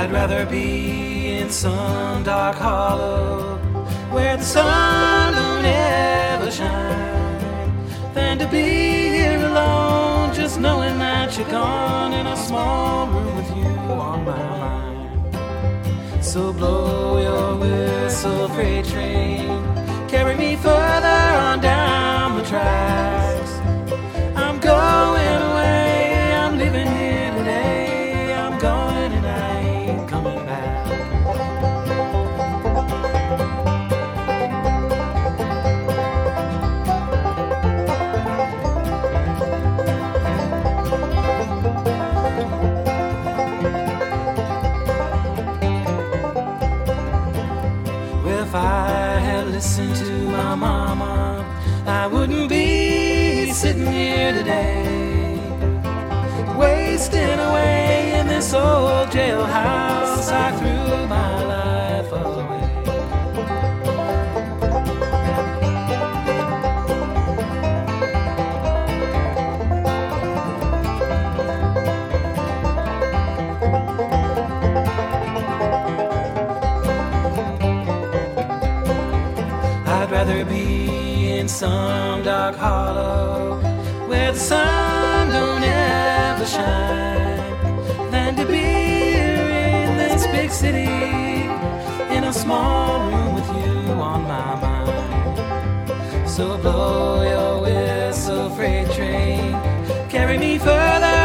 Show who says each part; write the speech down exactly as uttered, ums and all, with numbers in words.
Speaker 1: I'd rather be in some dark hollow where the sun don't ever shine than to be here alone, just knowing that you're gone in a small room with you on my mind. So blow your whistle, freight train, carry me further on down the tracks. I'm going away, I'm living here today. I'm going and I ain't coming back. If I had listened to my mama, I wouldn't be sitting here today, wasting away in this old jailhouse. I threw my life away. I'd rather be in some dark hollow where the sun don't ever shine than to be here in this big city in a small room with you on my mind. So blow your whistle, freight train, carry me further